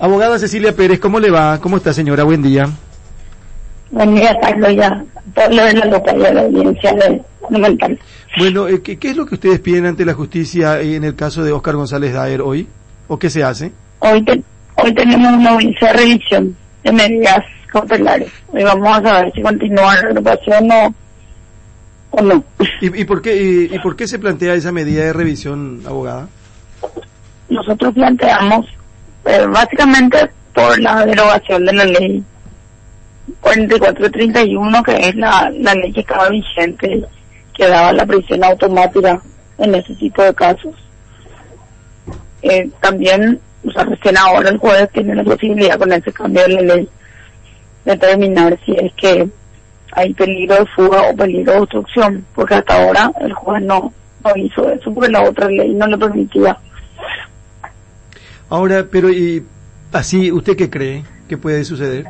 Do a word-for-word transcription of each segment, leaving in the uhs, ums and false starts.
Abogada Cecilia Pérez, ¿cómo le va? ¿Cómo está, señora? Buen día. Buen día, Carlos, ya. Todo lo de la localidad de la audiencia de Monumental. Bueno, eh, ¿qué, ¿qué es lo que ustedes piden ante la justicia en el caso de Óscar González Daer hoy? ¿O qué se hace? Hoy te, hoy tenemos una audiencia de revisión de medidas cautelares. Hoy vamos a saber si continúa la agrupación o, o no. ¿Y, y, por qué, y, ¿Y por qué se plantea esa medida de revisión, abogada? Nosotros planteamos, eh, básicamente, por la derogación de la ley cuarenta y cuatro treinta y uno, que es la, la ley que estaba vigente, que daba la prisión automática en ese tipo de casos. Eh, también, o sea, recién ahora el juez tiene la posibilidad con ese cambio de la ley de determinar si es que hay peligro de fuga o peligro de obstrucción, porque hasta ahora el juez no, no hizo eso porque la otra ley no lo permitía. Ahora, pero y así, ¿usted qué cree que puede suceder?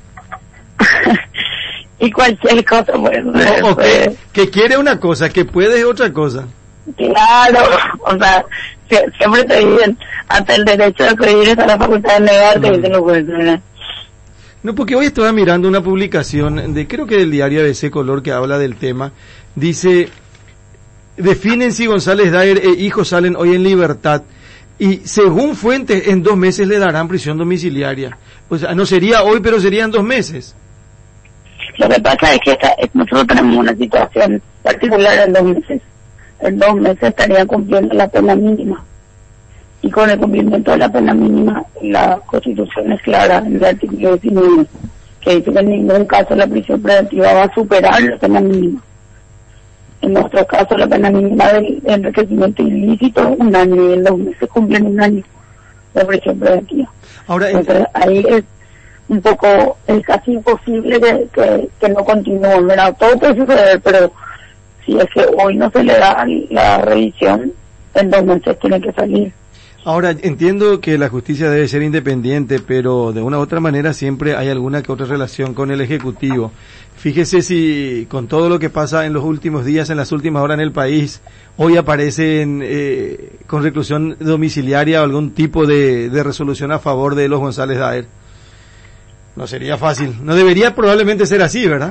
Y cualquier cosa puede suceder. O, o que, que quiere una cosa, que puede otra cosa. Claro, o sea, siempre te dicen, hasta el derecho de pedir está la facultad de negar, te dicen los jueces. No, porque hoy estaba mirando una publicación de, creo que del diario A B C Color, que habla del tema. Dice, definen si González Daer e hijos salen hoy en libertad. Y según fuentes, en dos meses le darán prisión domiciliaria. O sea, no sería hoy, pero serían dos meses. Lo que pasa es que esta, nosotros tenemos una situación particular en dos meses. En dos meses estaría cumpliendo la pena mínima. Y con el cumplimiento de la pena mínima, la Constitución es clara en el artículo diecinueve, que dice que en ningún caso la prisión preventiva va a superar la pena mínima. En nuestro caso, la pena mínima del enriquecimiento ilícito es un año, y en dos meses cumplen un año de prisión preventiva. Ahora, entonces, ahí es un poco, es casi imposible que, que, que no continúen, ¿verdad? Todo puede suceder, pero si es que hoy no se le da la revisión, en dos meses tiene que salir. Ahora, entiendo que la justicia debe ser independiente, pero de una u otra manera siempre hay alguna que otra relación con el Ejecutivo. Fíjese si con todo lo que pasa en los últimos días, en las últimas horas en el país, hoy aparecen eh, con reclusión domiciliaria o algún tipo de, de resolución a favor de los González Daer. No sería fácil. No debería probablemente ser así, ¿verdad?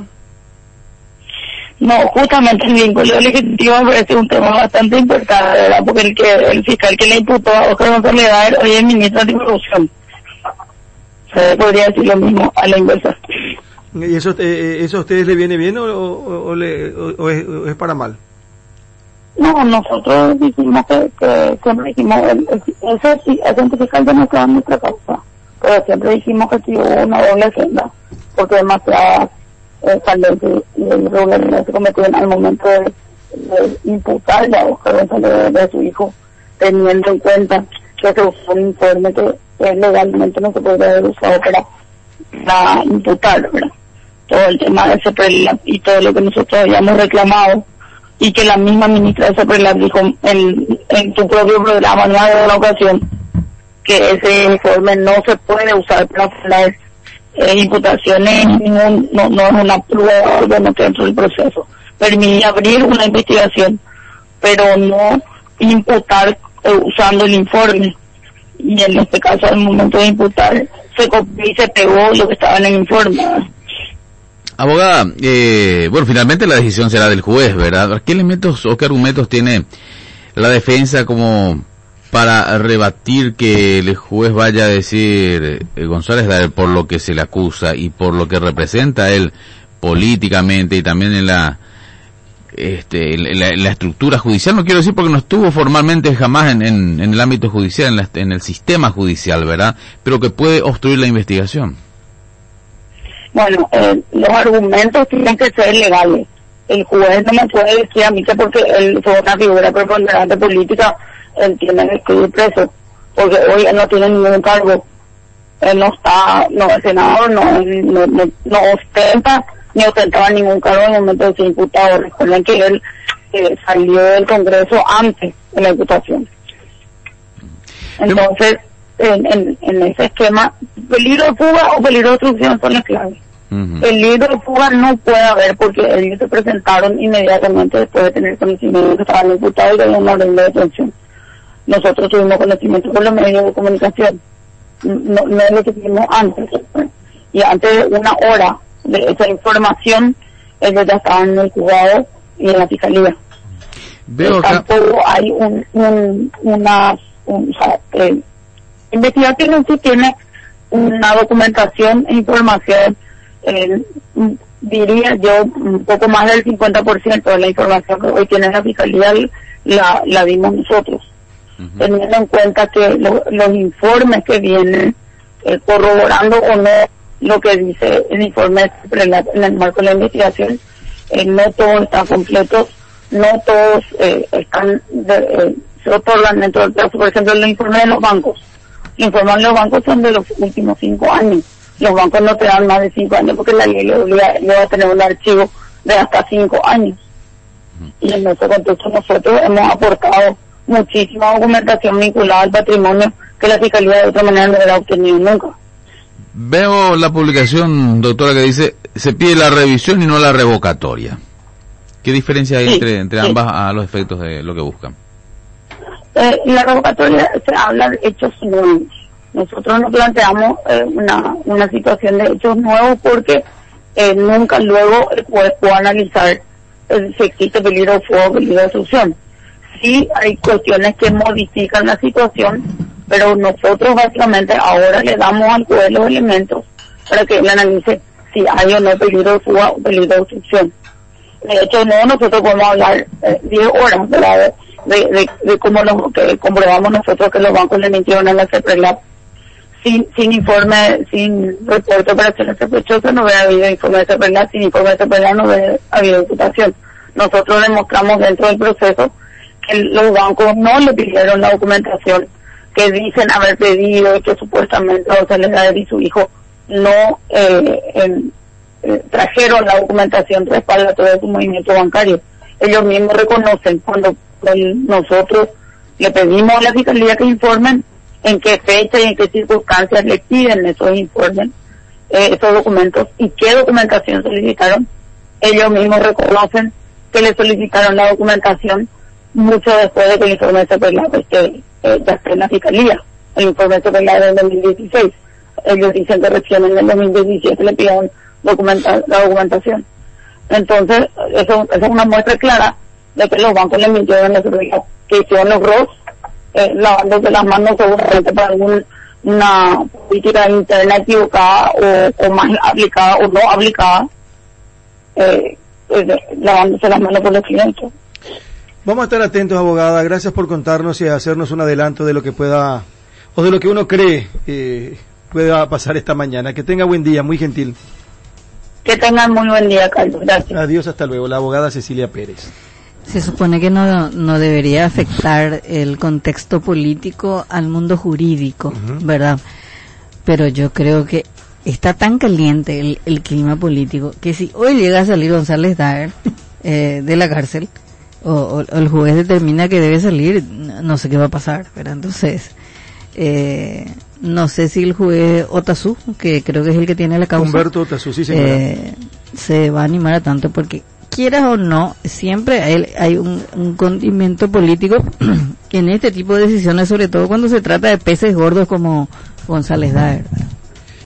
No, justamente el vínculo del Ejecutivo me parece un tema bastante importante, ¿verdad? Porque el que el fiscal que le imputó a Óscar González Daer hoy es ministro de Corrupción. Se podría decir lo mismo a la inversa. ¿Y eso, eh, eso a ustedes le viene bien o, o, o, le, o, o, es, o es para mal? No, nosotros dijimos que, que siempre dijimos, el, el, ese, ese fiscal ya no queda en nuestra causa, pero siempre dijimos que sí hubo una doble agenda, porque demasiadas eh, falencias y irregularidades se cometieron al momento de, de imputarle a Óscar González de, de su hijo, teniendo en cuenta que se usó un informe que, que legalmente no se podría haber usado para, para imputar, ¿verdad? Todo el tema de CEPRELAP y todo lo que nosotros habíamos reclamado, y que la misma ministra de CEPRELAP dijo en, en tu propio programa, no de una ocasión, que ese informe no se puede usar para las eh, imputaciones, ningún, no, no es una prueba dentro del proceso. Permite abrir una investigación, pero no imputar eh, usando el informe. Y en este caso, al momento de imputar, se copió y se pegó lo que estaba en el informe. Abogada, eh, bueno, finalmente la decisión será del juez, ¿verdad? ¿Qué elementos o qué argumentos tiene la defensa como para rebatir que el juez vaya a decir eh, González Daer por lo que se le acusa y por lo que representa él políticamente y también en la este en la, en la estructura judicial? No quiero decir porque no estuvo formalmente jamás en, en, en el ámbito judicial, en, la, en el sistema judicial, ¿verdad? Pero que puede obstruir la investigación. Bueno, eh, los argumentos tienen que ser legales. El juez no me puede decir a mí que porque él fue una figura preponderante política, él tiene que escribir preso, porque hoy él no tiene ningún cargo. Él no está, no es senador, no, no, no, no ostenta, ni ostentaba ningún cargo en el momento de ser imputado. Recuerden que él eh, salió del Congreso antes de la imputación. Entonces, en, en, en ese esquema, peligro de fuga o peligro de obstrucción son las claves. Uh-huh. Peligro de fuga no puede haber porque ellos se presentaron inmediatamente después de tener conocimiento de que estaban imputados y de una orden de detención. Nosotros tuvimos conocimiento por los medios de comunicación no, no es lo que vimos antes. Y antes de una hora de esa información, ellos ya estaban en el juzgado y en la fiscalía. Veo acá. Tampoco hay un, un, una, un, o sea, eh, investigación sí tiene una documentación e información, eh, diría yo, un poco más del cincuenta por ciento de la información que hoy tiene la fiscalía la, la dimos nosotros. Uh-huh. Teniendo en cuenta que lo, los informes que vienen eh, corroborando o no lo que dice el informe en el marco de la investigación, eh, no todos están completos, no todos eh, están de, eh, se otorgan dentro del plazo. Por ejemplo, los informes de los bancos, los informes de los bancos son de los últimos cinco años. Los bancos no te dan más de cinco años porque la ley le obliga a tener un archivo de hasta cinco años. Uh-huh. Y en ese contexto nosotros hemos aportado muchísima documentación vinculada al patrimonio que la Fiscalía de otra manera no hubiera obtenido nunca. Veo la publicación, doctora, que dice se pide la revisión y no la revocatoria. ¿Qué diferencia hay sí, entre, entre sí. ambas a los efectos de lo que buscan? Eh, la revocatoria se habla de hechos nuevos. Nosotros nos planteamos eh, una, una situación de hechos nuevos porque eh, nunca luego el juez puede analizar eh, si existe peligro de fuego o peligro de destrucción. Sí hay cuestiones que modifican la situación, pero nosotros básicamente ahora le damos al juez los elementos para que él analice si hay o no peligro de fuga o peligro de destrucción. De hecho, no, nosotros podemos hablar diez eh, horas ¿verdad? De, de, de cómo lo que comprobamos nosotros que los bancos le mintieron a la CEPRELAP. Sin, sin informe, sin reporte de operaciones sospechosas no hubiera habido informe de CEPRELAP, sin informe de CEPRELAP no hubiera habido imputación. Nosotros demostramos dentro del proceso que los bancos no le pidieron la documentación que dicen haber pedido y que supuestamente José Lezdaer y su hijo no eh, en, eh, trajeron la documentación respaldatoria de su movimiento bancario. Ellos mismos reconocen cuando el, nosotros le pedimos a la Fiscalía que informen en qué fecha y en qué circunstancias le piden esos informes, eh, esos documentos y qué documentación solicitaron. Ellos mismos reconocen que le solicitaron la documentación mucho después de que el informe de CEPRELAP esté, eh, ya esté en la Fiscalía. El informe de CEPRELAP del dos mil dieciséis. Ellos dicen que recién en el dos mil diecisiete le pidieron documenta, la documentación. Entonces, eso, eso es una muestra clara de que los bancos le mintieron a la CEPRELAP, que hicieron los R O S, eh, lavándose las manos seguramente para algún, una política interna equivocada o, o más aplicada o no aplicada, eh, eh, lavándose las manos por los clientes. Vamos a estar atentos, abogada. Gracias por contarnos y hacernos un adelanto de lo que pueda, o de lo que uno cree eh, pueda pasar esta mañana. Que tenga buen día, muy gentil. Que tengan muy buen día, Carlos. Gracias. Adiós, hasta luego. La abogada Cecilia Pérez. Se supone que no, no debería afectar el contexto político al mundo jurídico, uh-huh. ¿verdad? Pero yo creo que está tan caliente el, el clima político que si hoy llega a salir González Lezdaer eh, de la cárcel, o, o, o el juez determina que debe salir, no sé qué va a pasar, ¿verdad? Entonces, eh, no sé si el juez Otazú, que creo que es el que tiene la causa, Humberto Otazú, sí, señora, eh, se va a animar a tanto, porque quieras o no, siempre hay, hay un, un condimento político en este tipo de decisiones, sobre todo cuando se trata de peces gordos como González Lezdaer.